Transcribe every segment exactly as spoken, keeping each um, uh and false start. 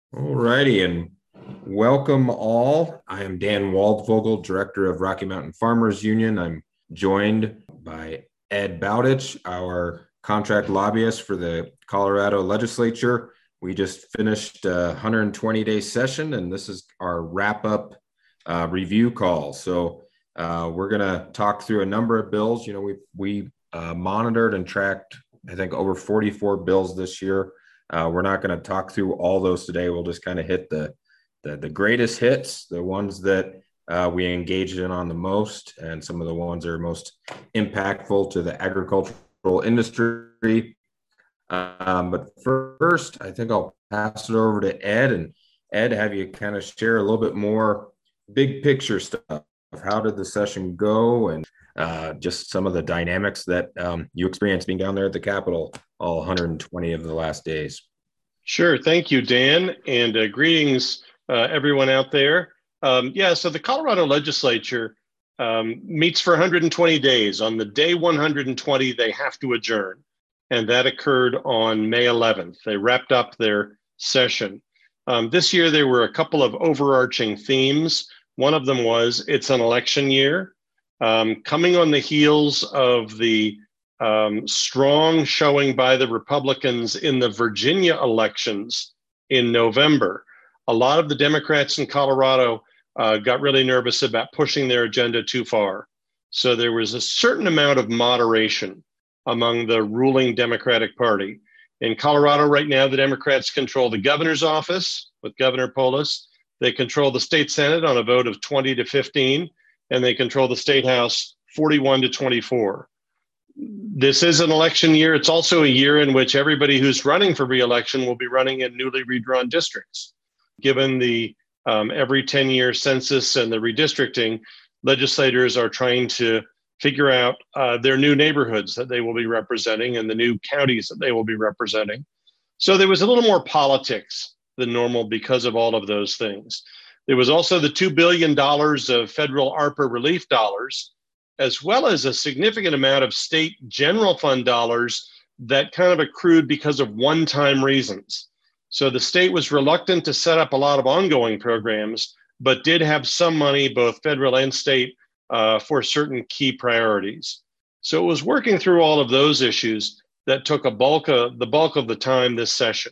All righty, and welcome all. I am Dan Waldvogel, Director of Rocky Mountain Farmers Union. I'm joined by Ed Bowditch, our contract lobbyist for the Colorado legislature. We just finished a one hundred twenty day session, and this is our wrap up uh, review call. So uh, we're going to talk through a number of bills. You know, we we uh, monitored and tracked, I think, over forty-four bills this year. Uh, we're not going to talk through all those today. We'll just kind of hit the, the the greatest hits, the ones that uh, we engaged in on the most, and some of the ones that are most impactful to the agricultural industry. Um, but first, I think I'll pass it over to Ed, and Ed, have you kind of share a little bit more big picture stuff. How did the session go, and uh, just some of the dynamics that um, you experienced being down there at the Capitol all one hundred twenty of the last days. Sure. Thank you, Dan. And uh, greetings, uh, everyone out there. Um, yeah, so the Colorado legislature um, meets for one hundred twenty days. On the day one hundred twenty, they have to adjourn. And that occurred on May eleventh. They wrapped up their session. Um, this year, there were a couple of overarching themes. One of them was it's an election year. Um, coming on the heels of the um, strong showing by the Republicans in the Virginia elections in November, a lot of the Democrats in Colorado uh, got really nervous about pushing their agenda too far. So there was a certain amount of moderation among the ruling Democratic Party. In Colorado right now, the Democrats control the governor's office with Governor Polis. They control the state Senate on a vote of twenty to fifteen, and they control the state house forty-one to twenty-four. This is an election year. It's also a year in which everybody who's running for re-election will be running in newly redrawn districts. Given the um, every ten year census and the redistricting, legislators are trying to figure out uh, their new neighborhoods that they will be representing and the new counties that they will be representing. So there was a little more politics than normal because of all of those things. There was also the two billion dollars of federal ARPA relief dollars, as well as a significant amount of state general fund dollars that kind of accrued because of one-time reasons. So the state was reluctant to set up a lot of ongoing programs, but did have some money, both federal and state, uh, for certain key priorities. So it was working through all of those issues that took a bulk of the bulk of the time this session.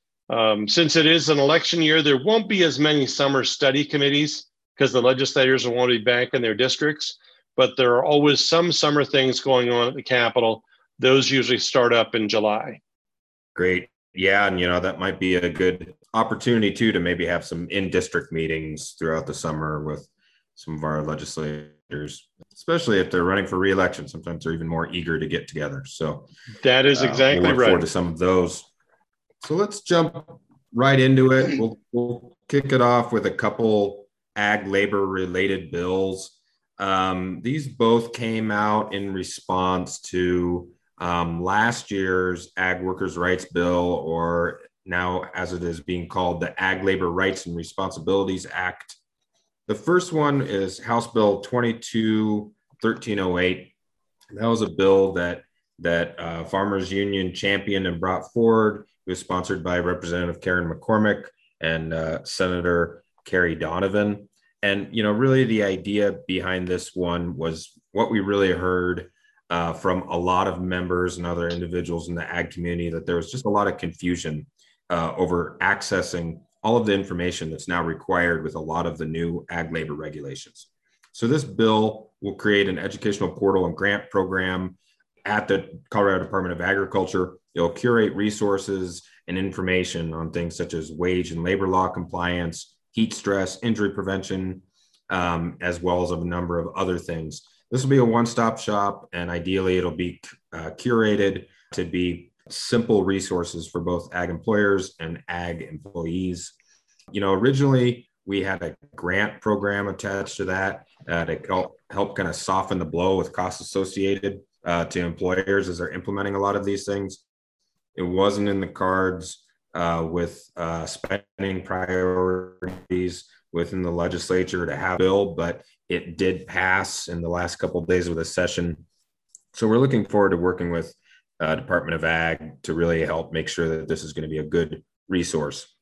Um, since it is an election year, there won't be as many summer study committees because the legislators won't be back in their districts, but there are always some summer things going on at the Capitol. Those usually start up in July. Great. Yeah, and you know, that might be a good opportunity too to maybe have some in-district meetings throughout the summer with some of our legislators, especially if they're running for re-election. Sometimes they're even more eager to get together. So that is exactly uh, we'll look right. forward to some of those. So let's jump right into it. We'll, we'll kick it off with a couple ag labor related bills. Um, these both came out in response to um, last year's Ag Workers' Rights Bill, or now as it is being called, the Ag Labor Rights and Responsibilities Act. The first one is House Bill twenty-two thirteen oh eight. That was a bill that that uh, Farmers Union championed and brought forward. It was sponsored by Representative Karen McCormick and uh, Senator Kerry Donovan. And, you know, really the idea behind this one was what we really heard uh, from a lot of members and other individuals in the ag community, that there was just a lot of confusion uh, over accessing all of the information that's now required with a lot of the new ag labor regulations. So this bill will create an educational portal and grant program at the Colorado Department of Agriculture. It'll curate resources and information on things such as wage and labor law compliance, heat stress, injury prevention, um, as well as a number of other things. This will be a one-stop shop, and ideally it'll be uh, curated to be simple resources for both ag employers and ag employees. You know, originally we had a grant program attached to that uh, to help, help kind of soften the blow with costs associated uh, to employers as they're implementing a lot of these things. It wasn't in the cards uh, with uh, spending priorities within the legislature to have a bill, but it did pass in the last couple of days of the session. So we're looking forward to working with uh, Department of Ag to really help make sure that this is going to be a good resource.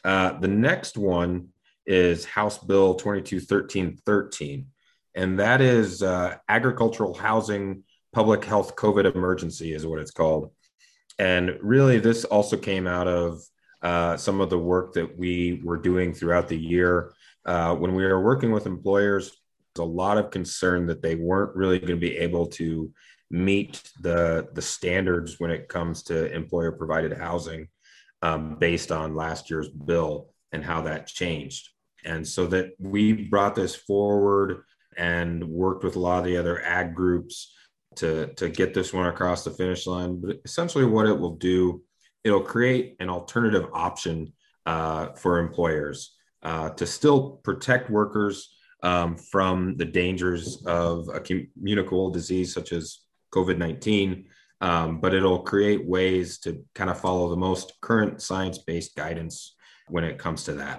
Uh, the next one is House Bill twenty-two thirteen thirteen, and that is uh, agricultural housing public health COVID emergency is what it's called. And really, this also came out of uh, some of the work that we were doing throughout the year. Uh, when we were working with employers, there's a lot of concern that they weren't really going to be able to meet the, the standards when it comes to employer provided housing um, based on last year's bill and how that changed. And so that we brought this forward and worked with a lot of the other ag groups to, to get this one across the finish line. But essentially what it will do, it'll create an alternative option uh, for employers uh, to still protect workers um, from the dangers of a communicable disease such as COVID nineteen, um, but it'll create ways to kind of follow the most current science-based guidance when it comes to that.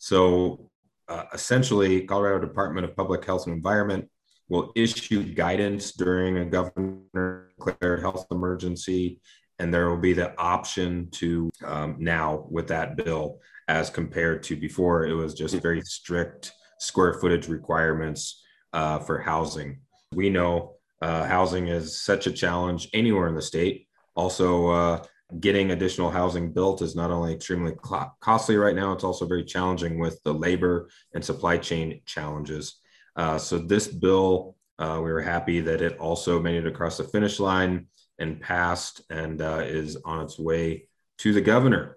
So uh, essentially, Colorado Department of Public Health and Environment will issue guidance during a governor declared health emergency, and there will be the option to um, now with that bill as compared to before, it was just very strict square footage requirements uh, for housing. We know uh, housing is such a challenge anywhere in the state. Also, uh, getting additional housing built is not only extremely costly right now, it's also very challenging with the labor and supply chain challenges. Uh, so this bill, uh, we were happy that it also made it across the finish line and passed and uh, is on its way to the governor.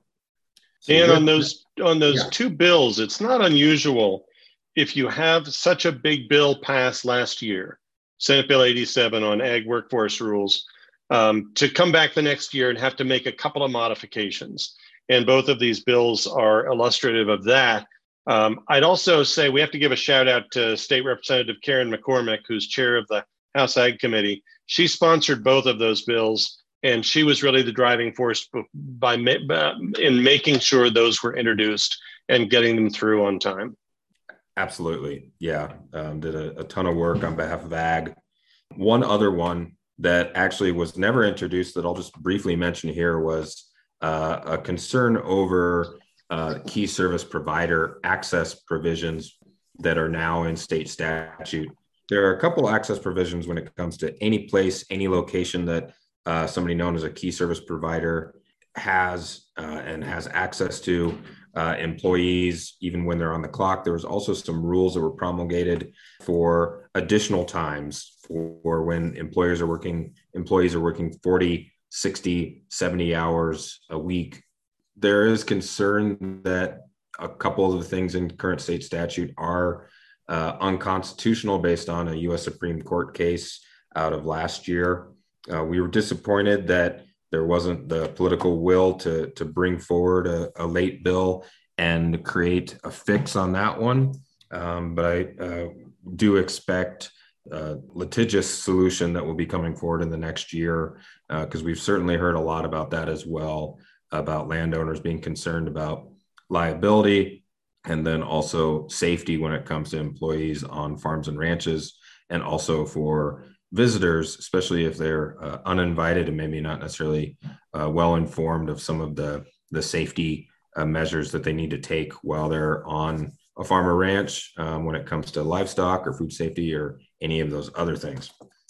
So and on those on those yeah. two bills, it's not unusual if you have such a big bill passed last year, Senate Bill eighty-seven on ag workforce rules, um, to come back the next year and have to make a couple of modifications. And both of these bills are illustrative of that. Um, I'd also say we have to give a shout out to State Representative Karen McCormick, who's chair of the House Ag Committee. She sponsored both of those bills, and she was really the driving force by, by in making sure those were introduced and getting them through on time. Absolutely. Yeah. Um, did a, a ton of work on behalf of Ag. One other one that actually was never introduced that I'll just briefly mention here was uh, a concern over uh, key service provider access provisions that are now in state statute. There are a couple access provisions when it comes to any place, any location that uh, somebody known as a key service provider has uh, and has access to uh, employees, even when they're on the clock. There was also some rules that were promulgated for additional times for when employers are working, employees are working forty, sixty, seventy hours a week. There is concern that a couple of the things in current state statute are uh, unconstitutional based on a U S Supreme Court case out of last year. Uh, we were disappointed that there wasn't the political will to, to bring forward a, a late bill and create a fix on that one. Um, but I uh, do expect a litigious solution that will be coming forward in the next year, because uh, we've certainly heard a lot about that as well, about landowners being concerned about liability and then also safety when it comes to employees on farms and ranches, and also for visitors, especially if they're uh, uninvited and maybe not necessarily uh, well informed of some of the, the safety uh, measures that they need to take while they're on a farm or ranch um, when it comes to livestock or food safety or any of those other things.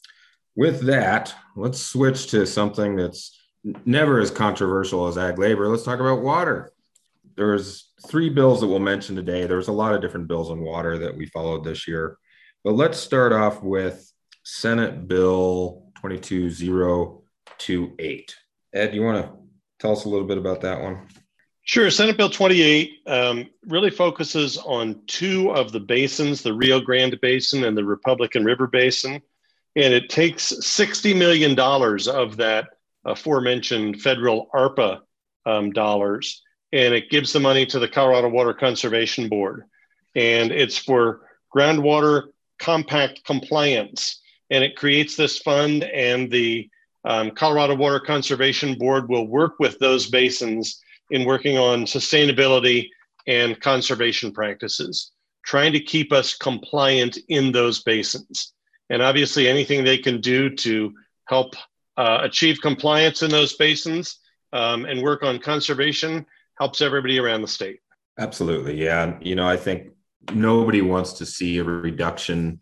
With that, let's switch to something that's never as controversial as ag labor. Let's talk about water. There's three bills that we'll mention today. There was a lot of different bills on water that we followed this year, but let's start off with Senate Bill twenty-two thousand twenty-eight. Ed, you want to tell us a little bit about that one? Sure. Senate Bill twenty-eight um, really focuses on two of the basins, the Rio Grande Basin and the Republican River Basin. And it takes sixty million dollars of that aforementioned federal ARPA um, dollars, and it gives the money to the Colorado Water Conservation Board. And it's for groundwater compact compliance. And it creates this fund, and the um, Colorado Water Conservation Board will work with those basins in working on sustainability and conservation practices, trying to keep us compliant in those basins. And obviously anything they can do to help uh, achieve compliance in those basins um, and work on conservation helps everybody around the state. Absolutely. Yeah. You know, I think nobody wants to see a reduction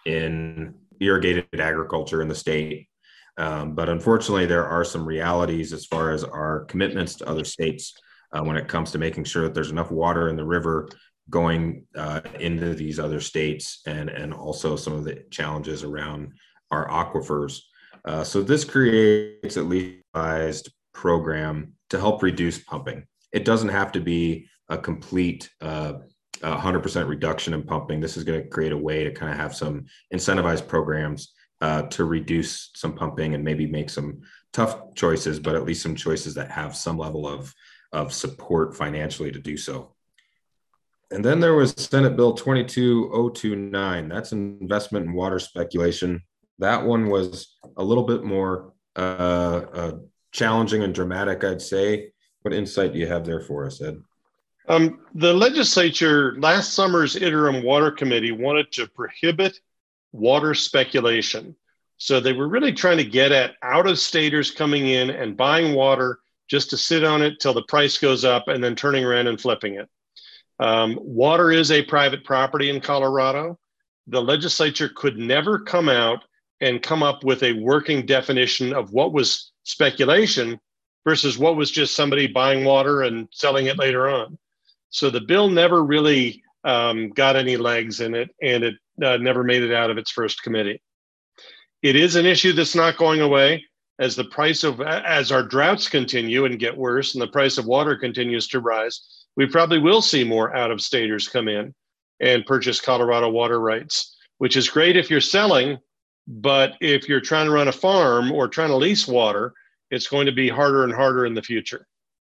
in irrigated agriculture in the state. Um, but unfortunately, there are some realities as far as our commitments to other states uh, when it comes to making sure that there's enough water in the river going uh, into these other states, and, and also some of the challenges around our aquifers. Uh, so this creates at least a revised program to help reduce pumping. It doesn't have to be a complete uh, one hundred percent reduction in pumping. This is going to create a way to kind of have some incentivized programs uh, to reduce some pumping and maybe make some tough choices, but at least some choices that have some level of, of support financially to do so. And then there was Senate Bill twenty-two oh twenty-nine. That's an investment in water speculation. That one was a little bit more uh, uh, challenging and dramatic, I'd say. What insight do you have there for us, Ed? Um, the legislature, last summer's interim water committee, wanted to prohibit water speculation. So they were really trying to get at out-of-staters coming in and buying water just to sit on it till the price goes up and then turning around and flipping it. Um, water is a private property in Colorado. The legislature could never come out and come up with a working definition of what was speculation versus what was just somebody buying water and selling it later on. So the bill never really um, got any legs in it, and it uh, never made it out of its first committee. It is an issue that's not going away as the price of, as our droughts continue and get worse and the price of water continues to rise, we probably will see more out-of-staters come in and purchase Colorado water rights, which is great if you're selling, but if you're trying to run a farm or trying to lease water, it's going to be harder and harder in the future.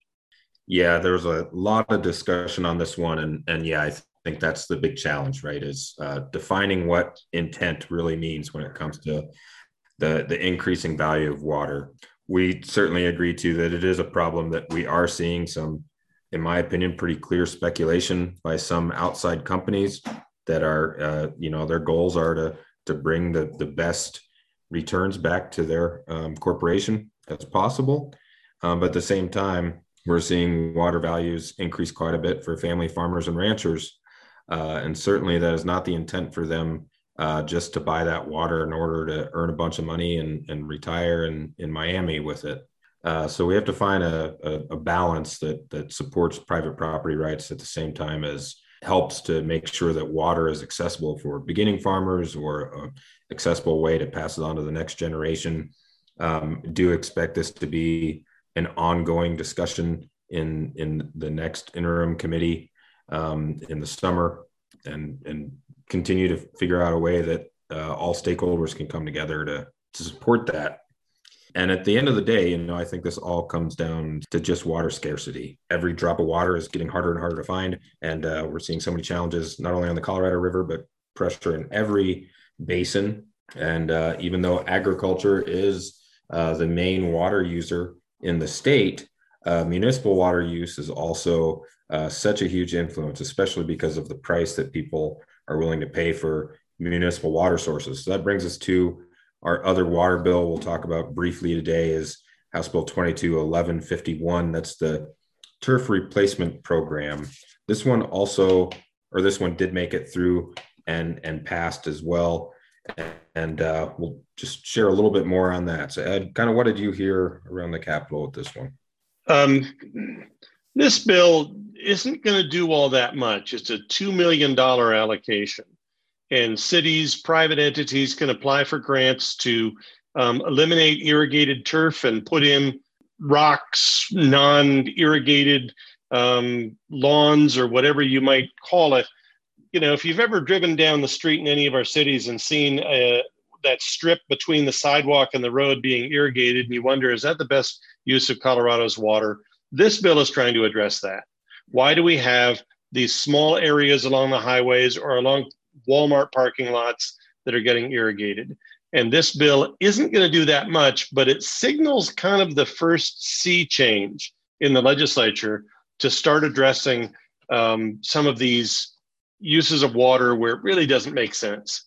Yeah, there was a lot of discussion on this one. And, and yeah, I th- think that's the big challenge, right? Is uh, defining what intent really means when it comes to the, the increasing value of water. We certainly agree to that it is a problem that we are seeing some, in my opinion, pretty clear speculation by some outside companies that are, uh, you know, their goals are to, to bring the, the best returns back to their um, corporation as possible. Um, but at the same time, we're seeing water values increase quite a bit for family farmers and ranchers. Uh, and certainly that is not the intent for them uh, just to buy that water in order to earn a bunch of money and, and retire in, in Miami with it. Uh, so we have to find a, a, a balance that, that supports private property rights at the same time as helps to make sure that water is accessible for beginning farmers or an accessible way to pass it on to the next generation. Um, do expect this to be an ongoing discussion in in the next interim committee um, in the summer, and and continue to figure out a way that uh, all stakeholders can come together to to support that. And at the end of the day, you know, I think this all comes down to just water scarcity. Every drop of water is getting harder and harder to find, and uh, we're seeing so many challenges not only on the Colorado River but pressure in every basin. And uh, even though agriculture is uh, the main water user in the state, uh, municipal water use is also uh, such a huge influence, especially because of the price that people are willing to pay for municipal water sources. So that brings us to our other water bill we'll talk about briefly today is House Bill twenty-two eleven fifty-one. That's the turf replacement program. This one also, or this one did make it through and, and passed as well. And uh, we'll just share a little bit more on that. So Ed, kind of what did you hear around the Capitol with this one? Um, this bill isn't going to do all that much. It's a two million dollars allocation. And cities, private entities can apply for grants to um, eliminate irrigated turf and put in rocks, non-irrigated um, lawns, or whatever you might call it. You know, if you've ever driven down the street in any of our cities and seen uh, that strip between the sidewalk and the road being irrigated, and you wonder, is that the best use of Colorado's water? This bill is trying to address that. Why do we have these small areas along the highways or along Walmart parking lots that are getting irrigated? And this bill isn't going to do that much, but it signals kind of the first sea change in the legislature to start addressing um, some of these uses of water where it really doesn't make sense.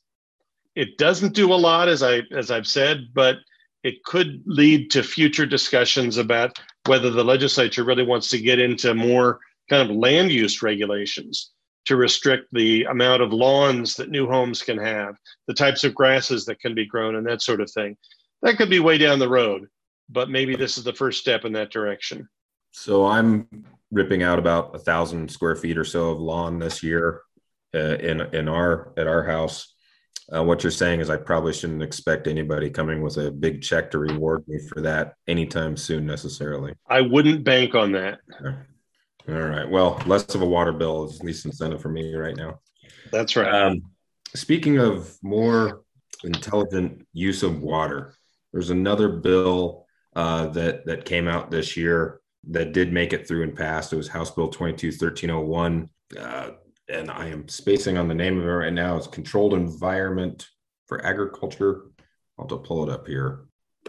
It doesn't do a lot, as I as I've said, but it could lead to future discussions about whether the legislature really wants to get into more kind of land use regulations to restrict the amount of lawns that new homes can have, the types of grasses that can be grown, and that sort of thing. That could be way down the road, but maybe this is the first step in that direction. So I'm ripping out about a thousand square feet or so of lawn this year uh, in in our at our house. Uh, what you're saying is I probably shouldn't expect anybody coming with a big check to reward me for that anytime soon necessarily. I wouldn't bank on that. All right. Well, less of a water bill is at least incentive for me right now. That's right. Um, speaking of more intelligent use of water, there's another bill uh, that that came out this year that did make it through and passed. It was House Bill twenty-two thirteen oh one. Uh, and I am spacing on the name of it right now. It's Controlled Environment for Agriculture. I'll have to pull it up here.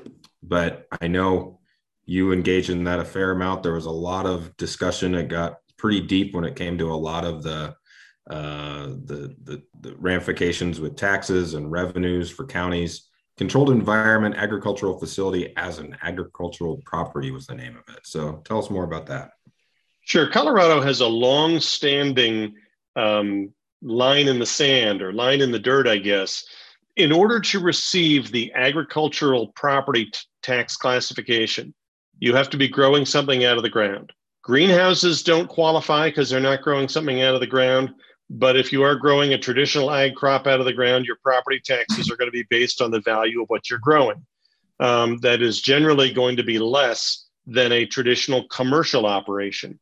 But I know you engaged in that a fair amount. There was a lot of discussion. It got pretty deep when it came to a lot of the uh, the, the, the ramifications with taxes and revenues for counties. Controlled Environment Agricultural Facility as an Agricultural Property was the name of it. So tell us more about that. Sure. Colorado has a long-standing um, line in the sand or line in the dirt, I guess. In order to receive the agricultural property t- tax classification, you have to be growing something out of the ground. Greenhouses don't qualify because they're not growing something out of the ground. But if you are growing a traditional ag crop out of the ground, your property taxes are going to be based on the value of what you're growing. Um, that is generally going to be less than a traditional commercial operation.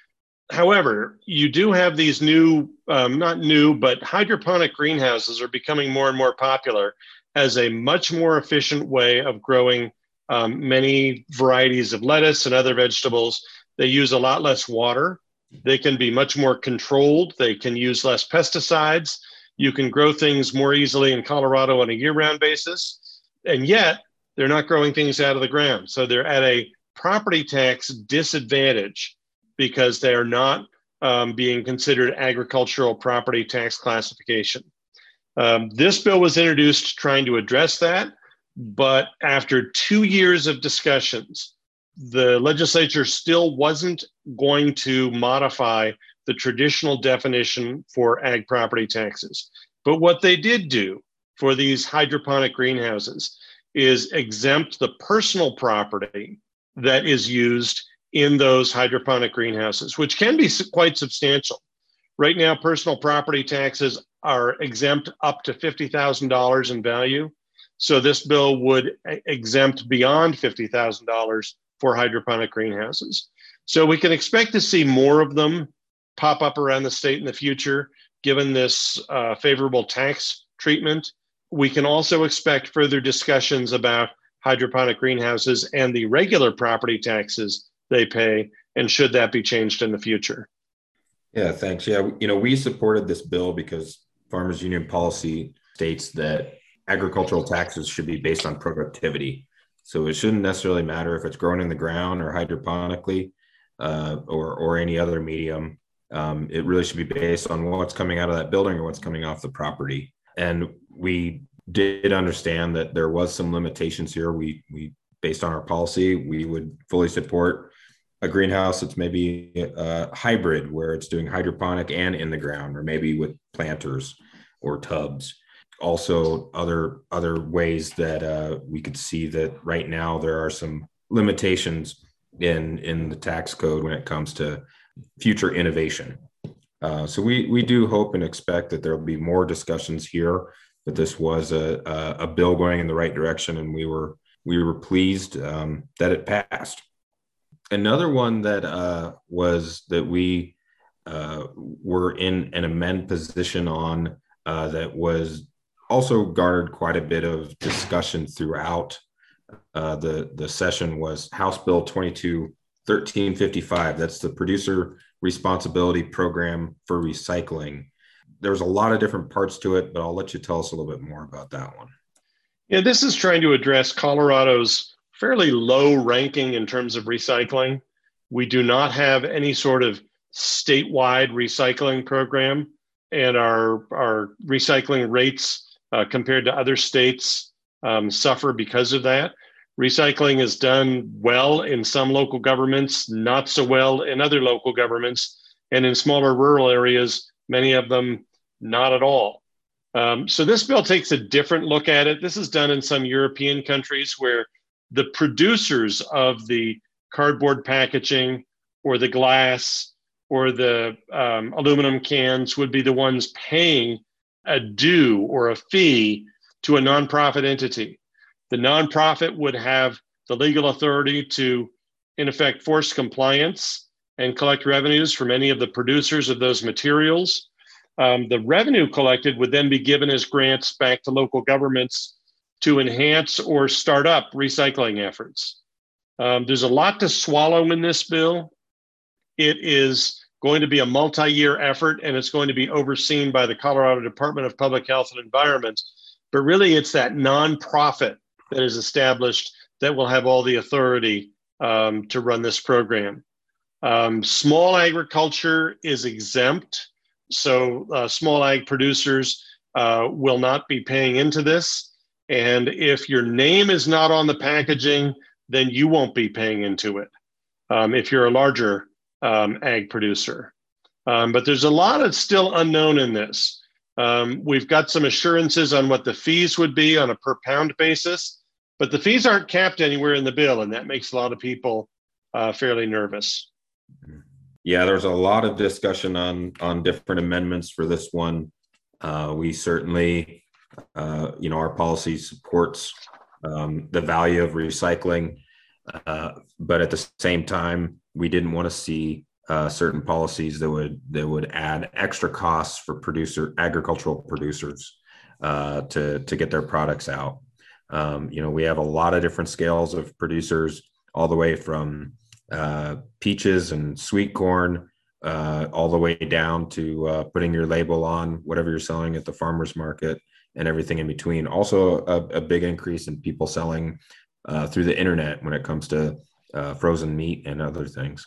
However, you do have these new, um, not new, but hydroponic greenhouses are becoming more and more popular as a much more efficient way of growing um, many varieties of lettuce and other vegetables. They use a lot less water. They can be much more controlled. They can use less pesticides. You can grow things more easily in Colorado on a year-round basis. And yet, they're not growing things out of the ground. So they're at a property tax disadvantage because they are not um, being considered agricultural property tax classification. Um, this bill was introduced trying to address that, but after two years of discussions, the legislature still wasn't going to modify the traditional definition for ag property taxes. But what they did do for these hydroponic greenhouses is exempt the personal property that is used in those hydroponic greenhouses, which can be quite substantial. Right now, personal property taxes are exempt up to fifty thousand dollars in value. So this bill would exempt beyond fifty thousand dollars for hydroponic greenhouses. So we can expect to see more of them pop up around the state in the future, given this uh, favorable tax treatment. We can also expect further discussions about hydroponic greenhouses and the regular property taxes they pay, and should that be changed in the future. Yeah, thanks. Yeah, you know, we supported this bill because Farmers Union policy states that agricultural taxes should be based on productivity. So it shouldn't necessarily matter if it's grown in the ground or hydroponically uh, or, or any other medium. Um, it really should be based on what's coming out of that building or what's coming off the property. And we did understand that there was some limitations here. We, we based on our policy, we would fully support a greenhouse that's maybe a hybrid where it's doing hydroponic and in the ground, or maybe with planters or tubs. Also, other other ways that uh, we could see that right now there are some limitations in in the tax code when it comes to future innovation. Uh, so we we do hope and expect that there will be more discussions here. That this was a a, a bill going in the right direction, and we were we were pleased um, that it passed. Another one that uh, was that we uh, were in an amend position on uh, that was also garnered quite a bit of discussion throughout uh, the, the session was House Bill twenty-two thirteen fifty-five. That's the Producer Responsibility Program for Recycling. There's a lot of different parts to it, but I'll let you tell us a little bit more about that one. Yeah, this is trying to address Colorado's fairly low ranking in terms of recycling. We do not have any sort of statewide recycling program, and our, our recycling rates uh, compared to other states um, suffer because of that. Recycling is done well in some local governments, not so well in other local governments. And in smaller rural areas, many of them not at all. Um, so this bill takes a different look at it. This is done in some European countries where the producers of the cardboard packaging or the glass or the um, aluminum cans would be the ones paying a due or a fee to a nonprofit entity. The nonprofit would have the legal authority to, in effect, force compliance and collect revenues from any of the producers of those materials. Um, the revenue collected would then be given as grants back to local governments to enhance or start up recycling efforts. Um, there's a lot to swallow in this bill. It is going to be a multi-year effort, and it's going to be overseen by the Colorado Department of Public Health and Environment. But really, it's that nonprofit that is established that will have all the authority um, to run this program. Um, small agriculture is exempt. So uh, small ag producers uh, will not be paying into this. And if your name is not on the packaging, then you won't be paying into it um, if you're a larger um, ag producer. Um, but there's a lot that's still unknown in this. Um, we've got some assurances on what the fees would be on a per pound basis, but the fees aren't capped anywhere in the bill, and that makes a lot of people uh, fairly nervous. Yeah, there's a lot of discussion on on different amendments for this one. Uh, we certainly, uh, you know, our policy supports um, the value of recycling, uh, but at the same time, we didn't want to see uh, certain policies that would that would add extra costs for producer agricultural producers uh, to to get their products out. Um, you know, we have a lot of different scales of producers, all the way from uh, peaches and sweet corn, uh, all the way down to uh, putting your label on whatever you're selling at the farmer's market and everything in between. Also, a, a big increase in people selling uh, through the internet when it comes to uh, frozen meat and other things.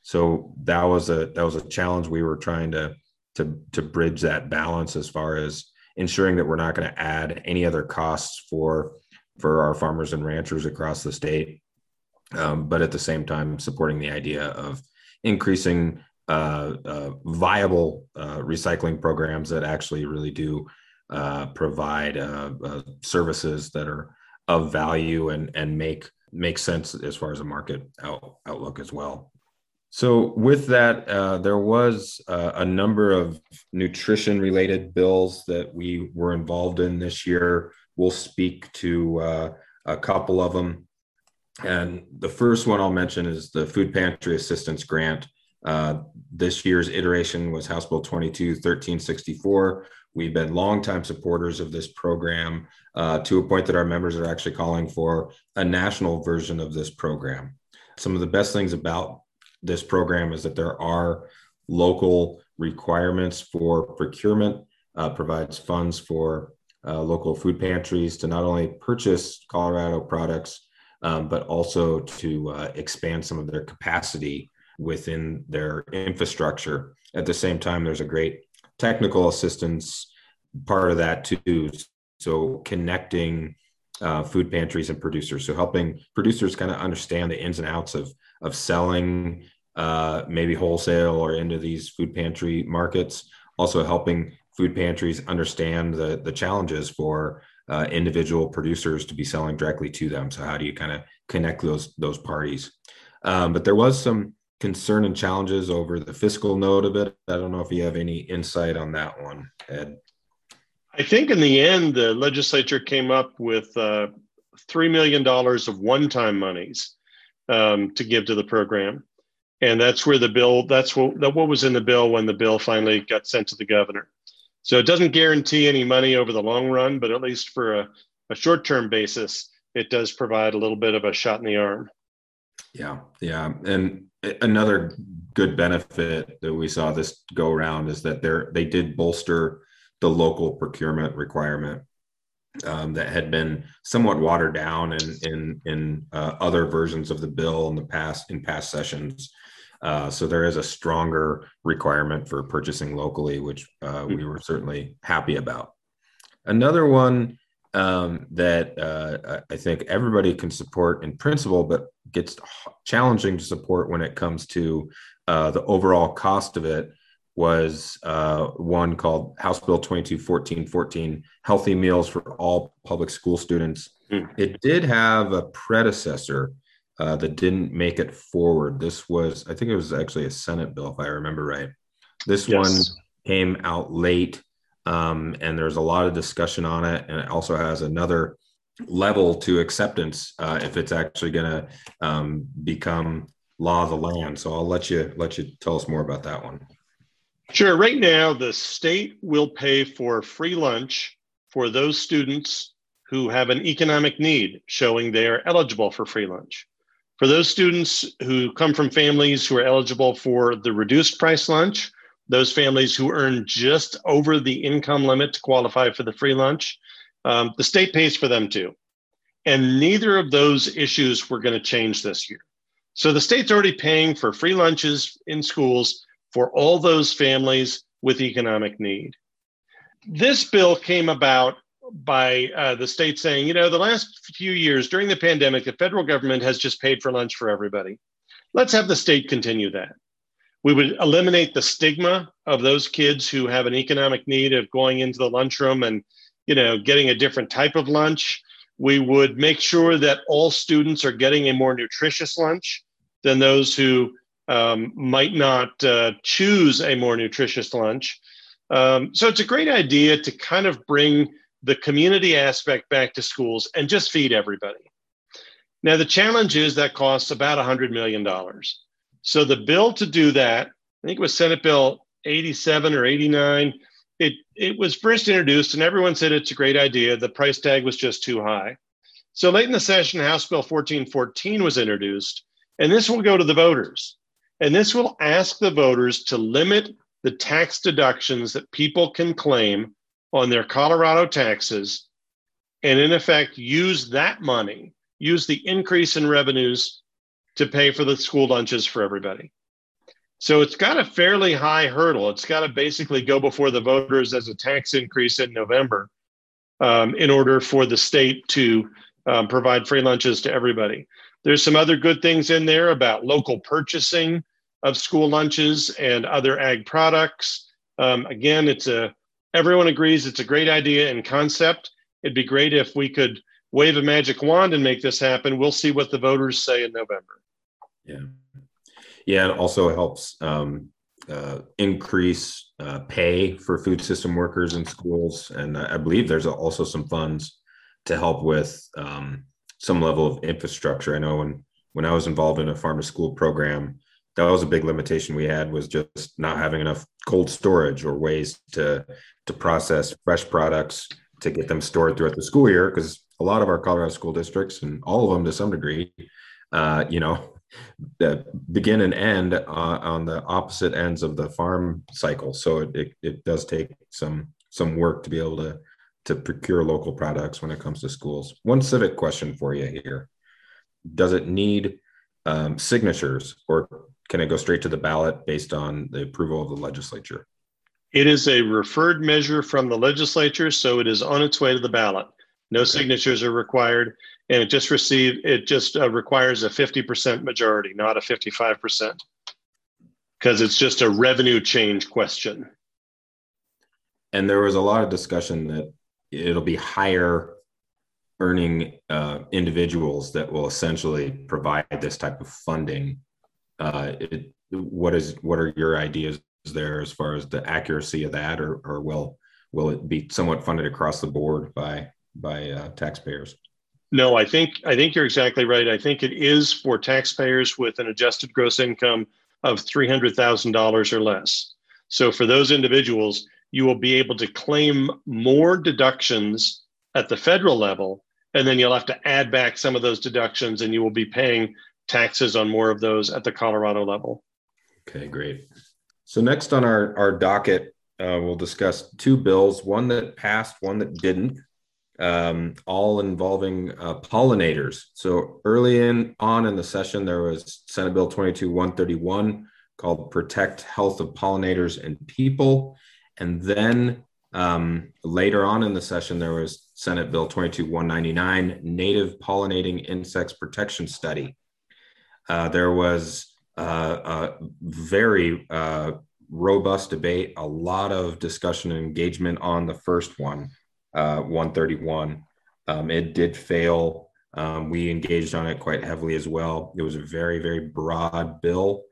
So that was a that was a challenge we were trying to to to bridge that balance as far as ensuring that we're not going to add any other costs for for our farmers and ranchers across the state. Um, but at the same time, supporting the idea of increasing uh, uh, viable uh, recycling programs that actually really do uh, provide uh, uh, services that are of value and and make make sense as far as a market out, outlook as well. So with that, uh, there was uh, a number of nutrition-related bills that we were involved in this year. We'll speak to uh, a couple of them. And the first one I'll mention is the Food Pantry Assistance Grant. Uh, this year's iteration was House Bill twenty-two thirteen sixty-four. We've been longtime supporters of this program uh, to a point that our members are actually calling for a national version of this program. Some of the best things about this program is that there are local requirements for procurement, uh, provides funds for uh, local food pantries to not only purchase Colorado products, Um, but also to uh, expand some of their capacity within their infrastructure. At the same time, there's a great technical assistance part of that too. So connecting uh, food pantries and producers. So helping producers kind of understand the ins and outs of, of selling uh, maybe wholesale or into these food pantry markets. Also helping food pantries understand the, the challenges for Uh, individual producers to be selling directly to them. So how do you kind of connect those those parties? Um, but there was some concern and challenges over the fiscal note of it. I don't know if you have any insight on that one, Ed. I think in the end, the legislature came up with uh, three million dollars of one-time monies um, to give to the program. And that's where the bill, that's what, that what was in the bill when the bill finally got sent to the governor. So it doesn't guarantee any money over the long run, but at least for a, a short-term basis, it does provide a little bit of a shot in the arm. Yeah, yeah. And another good benefit that we saw this go around is that they're, they did bolster the local procurement requirement um, that had been somewhat watered down in, in, in uh, other versions of the bill in the past, in past sessions. Uh, so there is a stronger requirement for purchasing locally, which uh, we were certainly happy about. Another one um, that uh, I think everybody can support in principle, but gets challenging to support when it comes to uh, the overall cost of it was uh, one called House Bill twenty-two fourteen fourteen, Healthy Meals for All Public School Students. Mm. It did have a predecessor uh, that didn't make it forward. This was, I think it was actually a Senate bill, if I remember right. This yes. one came out late, um, and there's a lot of discussion on it, and it also has another level to acceptance uh, if it's actually going to um, become law of the land. So I'll let you let you tell us more about that one. Sure. Right now, the state will pay for free lunch for those students who have an economic need, showing they are eligible for free lunch. For those students who come from families who are eligible for the reduced price lunch, those families who earn just over the income limit to qualify for the free lunch, um, the state pays for them too. And neither of those issues were going to change this year. So the state's already paying for free lunches in schools for all those families with economic need. This bill came about by uh, the state saying, you know, the last few years during the pandemic, the federal government has just paid for lunch for everybody. Let's have the state continue that. We would eliminate the stigma of those kids who have an economic need of going into the lunchroom and, you know, getting a different type of lunch. We would make sure that all students are getting a more nutritious lunch than those who um, might not uh, choose a more nutritious lunch. Um, so it's a great idea to kind of bring the community aspect back to schools and just feed everybody. Now, the challenge is that costs about one hundred million dollars. So the bill to do that, I think it was Senate Bill eighty-seven or eighty-nine, it, it was first introduced and everyone said it's a great idea. The price tag was just too high. So late in the session, House Bill fourteen fourteen was introduced, and this will go to the voters. And this will ask the voters to limit the tax deductions that people can claim on their Colorado taxes, and in effect, use that money, use the increase in revenues to pay for the school lunches for everybody. So it's got a fairly high hurdle. It's got to basically go before the voters as a tax increase in November um, in order for the state to um, provide free lunches to everybody. There's some other good things in there about local purchasing of school lunches and other ag products. Um, again, it's a everyone agrees it's a great idea in concept. It'd be great if we could wave a magic wand and make this happen. We'll see what the voters say in November. Yeah. Yeah, it also helps um, uh, increase uh, pay for food system workers in schools. And I believe there's also some funds to help with um, some level of infrastructure. I know when, when I was involved in a farm to school program, that was a big limitation we had, was just not having enough cold storage or ways to, to process fresh products to get them stored throughout the school year. Because a lot of our Colorado school districts, and all of them to some degree, uh, you know, the begin and end uh, on the opposite ends of the farm cycle. So it, it, it does take some some work to be able to, to procure local products when it comes to schools. One civic question for you here. Does it need um, signatures, or can it go straight to the ballot based on the approval of the legislature? It is a referred measure from the legislature, so it is on its way to the ballot. No okay. signatures are required, and it just received, it just uh, requires a fifty percent majority, not a fifty-five percent, because it's just a revenue change question. And there was a lot of discussion that it'll be higher earning uh, individuals that will essentially provide this type of funding. Uh, it, what is what are your ideas there as far as the accuracy of that, or or will will it be somewhat funded across the board by by uh, taxpayers? No, I think I think you're exactly right. I think it is for taxpayers with an adjusted gross income of three hundred thousand dollars or less. So for those individuals, you will be able to claim more deductions at the federal level, and then you'll have to add back some of those deductions, and you will be paying taxes on more of those at the Colorado level. Okay, great. So next on our, our docket, uh, we'll discuss two bills, one that passed, one that didn't, um, all involving uh, pollinators. So early in on in the session, there was Senate Bill twenty-two one thirty-one called Protect Health of Pollinators and People. And then um, later on in the session, there was Senate Bill twenty-two one ninety-nine, Native Pollinating Insects Protection Study. Uh, there was uh, uh, very uh, robust debate, a lot of discussion and engagement on the first one, uh, one thirty-one. Um, it did fail. Um, we engaged on it quite heavily as well. It was a very, very broad bill,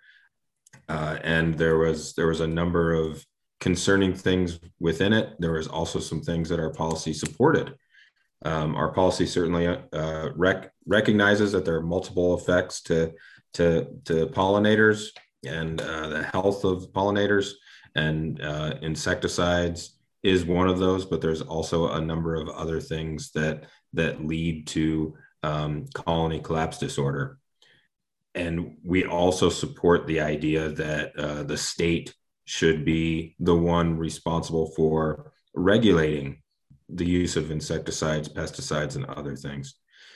uh, and there was there was a number of concerning things within it. There was also some things that our policy supported. Um, our policy certainly uh, rec- recognizes that there are multiple effects to to, to pollinators and uh, the health of pollinators, and uh, insecticides is one of those. But there's also a number of other things that that lead to um, colony collapse disorder. And we also support the idea that uh, the state should be the one responsible for regulating the use of insecticides, pesticides, and other things.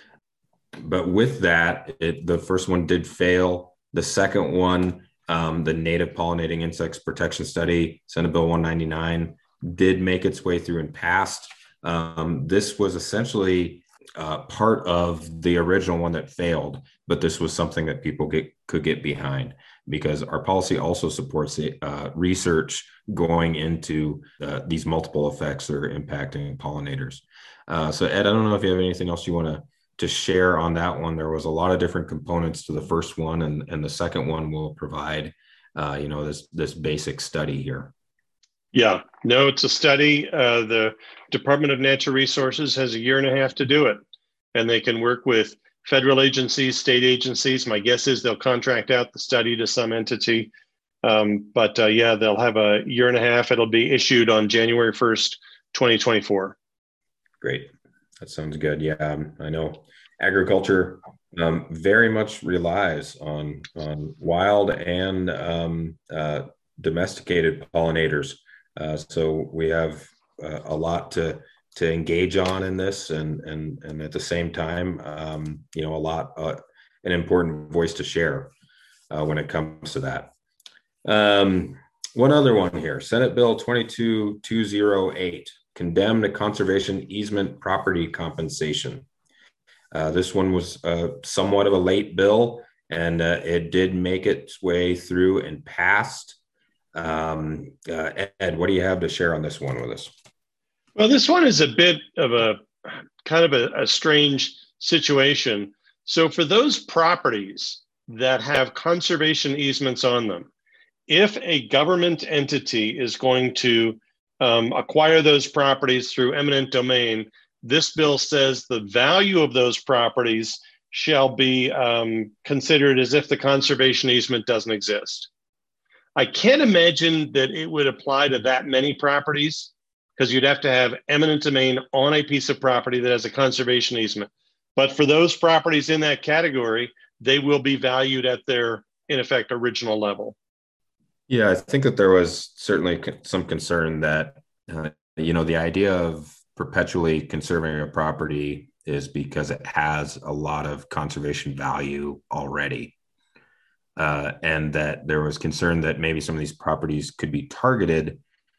But with that, it, the first one did fail. The second one, um, the Native Pollinating Insects Protection Study, Senate Bill one ninety-nine, did make its way through and passed. Um, this was essentially uh, part of the original one that failed, but this was something that people get, could get behind, because our policy also supports uh, research going into uh, these multiple effects that are impacting pollinators. Uh, so Ed, I don't know if you have anything else you want to to share on that one. There was a lot of different components to the first one, and, and the second one will provide, uh, you know, this this basic study here. Yeah, no, it's a study. Uh, the Department of Natural Resources has a year and a half to do it, and they can work with federal agencies, state agencies. My guess is they'll contract out the study to some entity. Um, but uh, yeah, they'll have a year and a half. It'll be issued on January first, twenty twenty-four. Great. That sounds good. Yeah, um, I know agriculture um, very much relies on, on wild and um, uh, domesticated pollinators. Uh, so we have uh, a lot to to engage on in this, and and and at the same time, um, you know, a lot uh, an important voice to share uh, when it comes to that. Um, one other one here, Senate Bill twenty-two two oh eight, condemned a conservation easement property compensation. Uh, this one was uh, somewhat of a late bill, and uh, it did make its way through and passed. Um, uh, Ed, what do you have to share on this one with us? Well, this one is a bit of a kind of a, a strange situation. So for those properties that have conservation easements on them, if a government entity is going to um, acquire those properties through eminent domain, this bill says the value of those properties shall be um, considered as if the conservation easement doesn't exist. I can't imagine that it would apply to that many properties, because you'd have to have eminent domain on a piece of property that has a conservation easement. But for those properties in that category, they will be valued at their, in effect, original level. Yeah, I think that there was certainly some concern that, uh, you know, the idea of perpetually conserving a property is because it has a lot of conservation value already. Uh, and that there was concern that maybe some of these properties could be targeted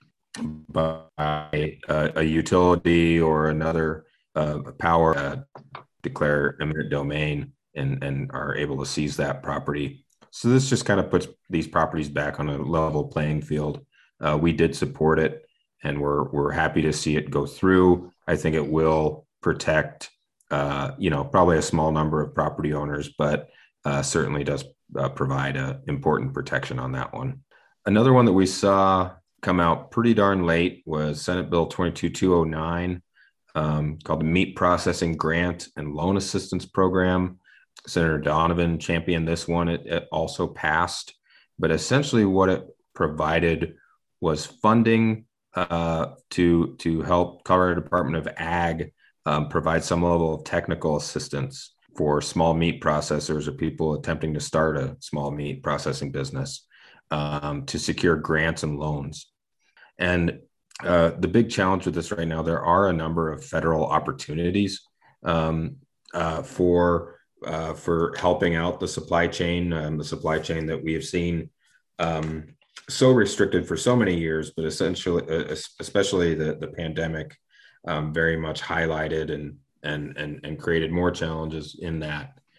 by a, a utility or another uh, power uh, declare eminent domain and, and are able to seize that property. So this just kind of puts these properties back on a level playing field. Uh, we did support it, and we're we're happy to see it go through. I think it will protect, uh, you know, probably a small number of property owners, but uh, certainly does uh, provide a important protection on that one. Another one that we saw come out pretty darn late was Senate Bill twenty-two two oh nine, um, called the Meat Processing Grant and Loan Assistance Program. Senator Donovan championed this one. It, it also passed, but essentially what it provided was funding uh, to to help Colorado Department of Ag um, provide some level of technical assistance for small meat processors or people attempting to start a small meat processing business um, to secure grants and loans. And uh, the big challenge with this right now, there are a number of federal opportunities um, uh, for uh, for helping out the supply chain, um, the supply chain that we have seen um, so restricted for so many years, but essentially, uh, especially the the pandemic, um, very much highlighted and and and and created more challenges in that.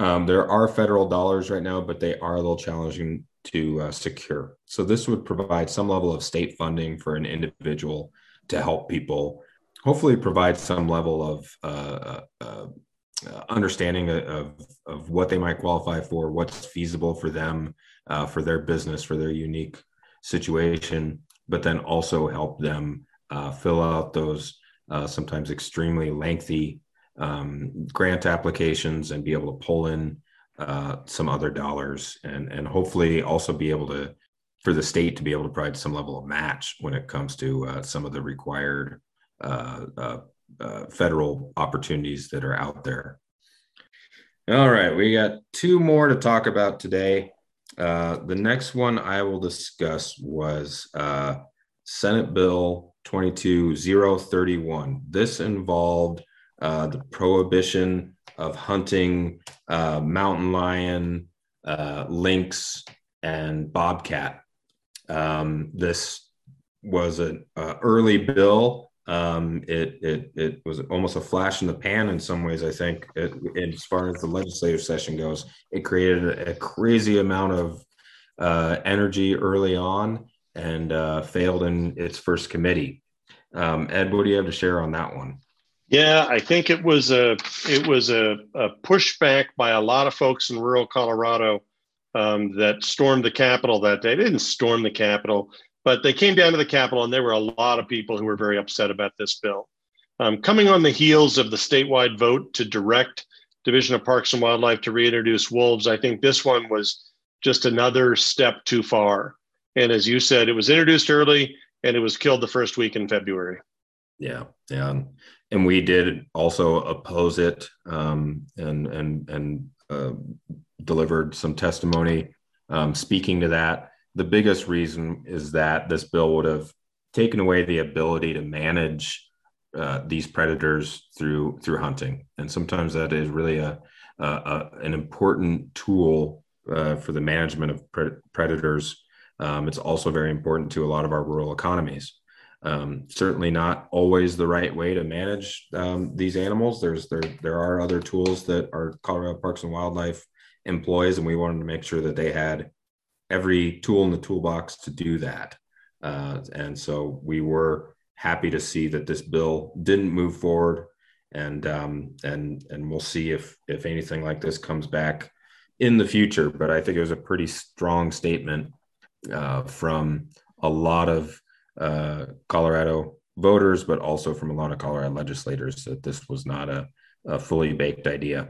Um, there are federal dollars right now, but they are a little challenging to uh, secure. So this would provide some level of state funding for an individual to help people, hopefully provide some level of uh, uh, uh, understanding of, of what they might qualify for, what's feasible for them, uh, for their business, for their unique situation, but then also help them uh, fill out those uh, sometimes extremely lengthy um, grant applications and be able to pull in uh, some other dollars, and and hopefully also be able to, for the state to be able to provide some level of match when it comes to uh, some of the required uh, uh, uh, federal opportunities that are out there. All right, we got two more to talk about today. Uh, the next one I will discuss was uh, Senate Bill twenty-two thousand thirty-one. This involved uh, the prohibition of hunting uh, mountain lion, uh, lynx, and bobcat. Um, this was an uh, early bill. Um, it, it, it was almost a flash in the pan in some ways, I think, it, as far as the legislative session goes. It created a, a crazy amount of uh, energy early on and uh, failed in its first committee. Um, Ed, what do you have to share on that one? Yeah, I think it was a it was a, a pushback by a lot of folks in rural Colorado um, that stormed the Capitol that day. They didn't storm the Capitol, but they came down to the Capitol, and there were a lot of people who were very upset about this bill. Um, coming on the heels of the statewide vote to direct Division of Parks and Wildlife to reintroduce wolves, I think this one was just another step too far. And as you said, it was introduced early, and it was killed the first week in February. Yeah, yeah. And we did also oppose it um, and and and uh, delivered some testimony um, speaking to that. The biggest reason is that this bill would have taken away the ability to manage uh, these predators through through hunting, and sometimes that is really a, a, a an important tool uh, for the management of pre- predators. Um, it's also very important to a lot of our rural economies. Um, certainly not always the right way to manage um, these animals. There's there there are other tools that our Colorado Parks and Wildlife employs, and we wanted to make sure that they had every tool in the toolbox to do that. Uh, and so we were happy to see that this bill didn't move forward, and um, and and we'll see if if anything like this comes back in the future. But I think it was a pretty strong statement uh, from a lot of uh, Colorado voters, but also from a lot of Colorado legislators, that this was not a, a fully baked idea.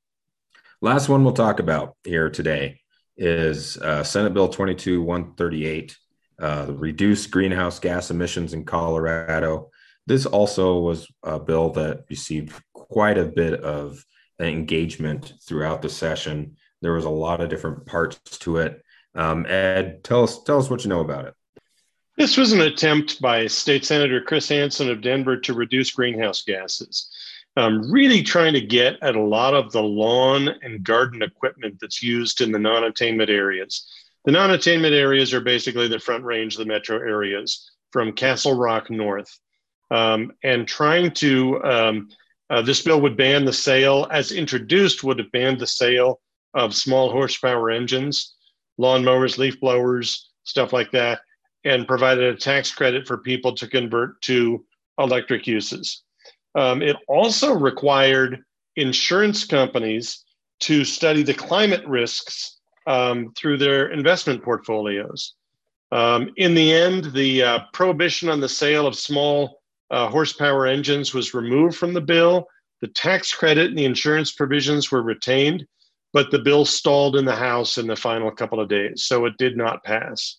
Last one we'll talk about here today is uh, Senate Bill twenty-two thousand one hundred thirty-eight, uh, the reduced greenhouse gas emissions in Colorado. This also was a bill that received quite a bit of engagement throughout the session. There was a lot of different parts to it. Um, Ed, tell us tell us what you know about it. This was an attempt by State Senator Chris Hansen of Denver to reduce greenhouse gases, um, really trying to get at a lot of the lawn and garden equipment that's used in the non-attainment areas. The non-attainment areas are basically the Front Range, the metro areas from Castle Rock north. Um, and trying to, um, uh, this bill would ban the sale, as introduced, would have banned the sale of small horsepower engines, lawnmowers, leaf blowers, stuff like that, and provided a tax credit for people to convert to electric uses. Um, it also required insurance companies to study the climate risks um, through their investment portfolios. Um, in the end, the uh, prohibition on the sale of small uh, horsepower engines was removed from the bill. The tax credit and the insurance provisions were retained, but the bill stalled in the House in the final couple of days, so it did not pass.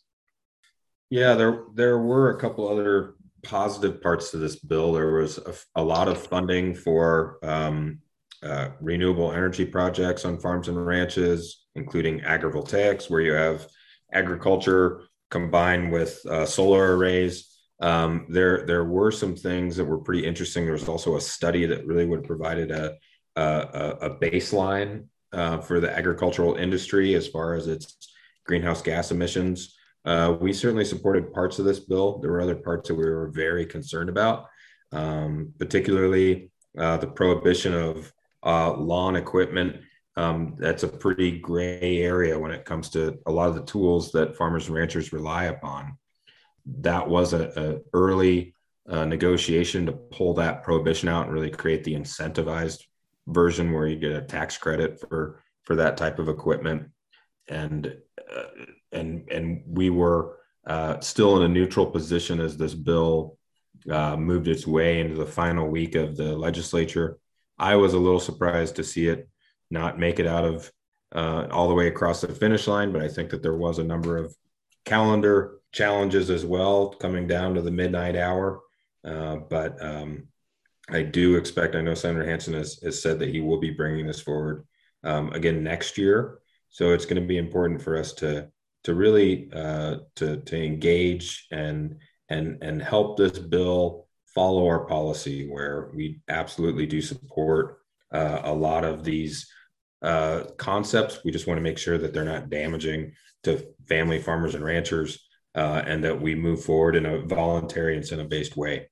Yeah, there there were a couple other positive parts to this bill. There was a, a lot of funding for um, uh, renewable energy projects on farms and ranches, including agrivoltaics, where you have agriculture combined with uh, solar arrays. Um, there there were some things that were pretty interesting. There was also a study that really would have provided a a, a baseline uh, for the agricultural industry as far as its greenhouse gas emissions. Uh, we certainly supported parts of this bill. There were other parts that we were very concerned about, um, particularly uh, the prohibition of uh, lawn equipment um, that's a pretty gray area when it comes to a lot of the tools that farmers and ranchers rely upon. That was a, a early uh, negotiation to pull that prohibition out and really create the incentivized version where you get a tax credit for for that type of equipment. And uh, and and we were uh, still in a neutral position as this bill uh, moved its way into the final week of the legislature. I was a little surprised to see it not make it out of uh, all the way across the finish line, but I think that there was a number of calendar challenges as well coming down to the midnight hour. Uh, but um, I do expect, I know Senator Hansen has, has said that he will be bringing this forward um, again next year. So it's going to be important for us to to really uh, to to engage and and and help this bill follow our policy, where we absolutely do support uh, a lot of these uh, concepts. We just want to make sure that they're not damaging to family farmers and ranchers, uh, and that we move forward in a voluntary incentive-based way.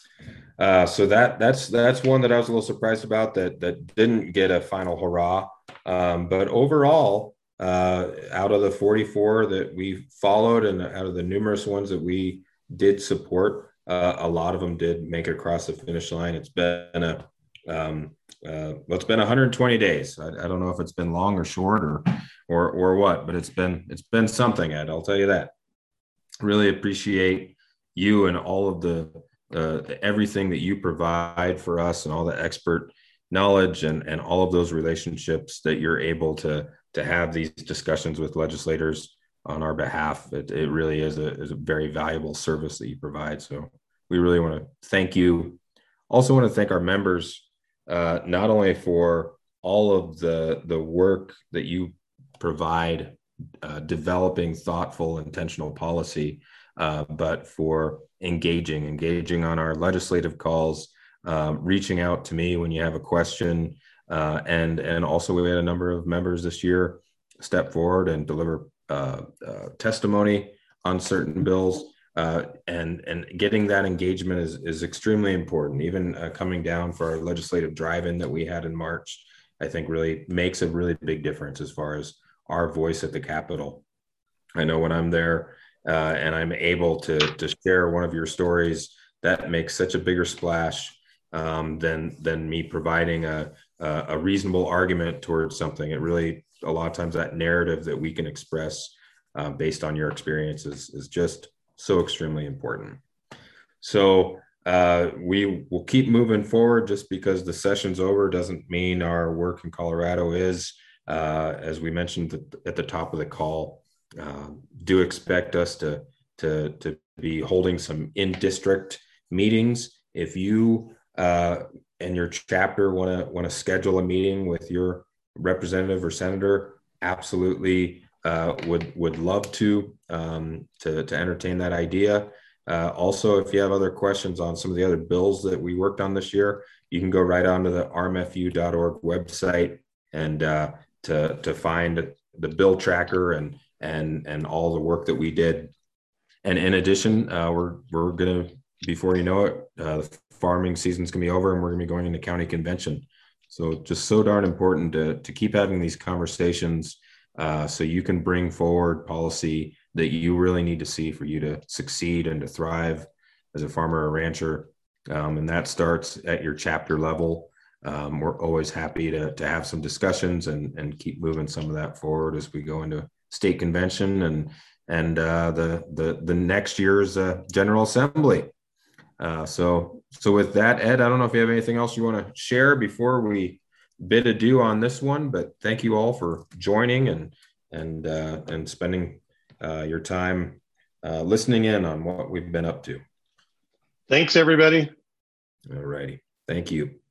Uh, so that that's that's one that I was a little surprised about, that that didn't get a final hurrah. Um, but overall, uh, out of the forty-four that we followed, and out of the numerous ones that we did support, uh, a lot of them did make it across the finish line. It's been a um, uh, well, it's been one hundred twenty days. I, I don't know if it's been long or short or or or what, but it's been it's been something, Ed. I'll tell you that. Really appreciate you and all of the uh, everything that you provide for us, and all the expert knowledge and, and all of those relationships that you're able to to have these discussions with legislators on our behalf. It, it really is a, is a very valuable service that you provide. So we really want to thank you. Also want to thank our members, uh, not only for all of the, the work that you provide, uh, developing thoughtful, intentional policy, uh, but for engaging, engaging on our legislative calls, um, reaching out to me when you have a question. Uh, and, and also we had a number of members this year step forward and deliver uh, uh, testimony on certain bills. Uh, and, and getting that engagement is, is extremely important. Even uh, coming down for our legislative drive-in that we had in March, I think really makes a really big difference as far as our voice at the Capitol. I know when I'm there uh, and I'm able to, to share one of your stories, that makes such a bigger splash um, than, than me providing a, a reasonable argument towards something. It really, a lot of times that narrative that we can express uh, based on your experiences is just so extremely important. So uh, we will keep moving forward. Just because the session's over doesn't mean our work in Colorado is. Uh, as we mentioned at the top of the call, uh, do expect us to, to, to be holding some in-district meetings. If you uh, and your chapter want to want to schedule a meeting with your representative or senator, absolutely uh, would would love to um, to to entertain that idea. Uh, also, if you have other questions on some of the other bills that we worked on this year, you can go right onto the R M F U dot org website and uh, to to find the bill tracker and and and all the work that we did. And in addition, uh, we're we're gonna, before you know it, uh, the farming season's gonna be over and we're gonna be going into county convention. So just so darn important to to keep having these conversations uh, so you can bring forward policy that you really need to see for you to succeed and to thrive as a farmer or rancher. Um, and that starts at your chapter level. Um, we're always happy to, to have some discussions and, and keep moving some of that forward as we go into state convention and and uh, the, the the next year's uh, General Assembly. Uh, so so with that, Ed, I don't know if you have anything else you want to share before we bid adieu on this one, but thank you all for joining and and uh, and spending uh, your time uh, listening in on what we've been up to. Thanks, everybody. All righty. Thank you.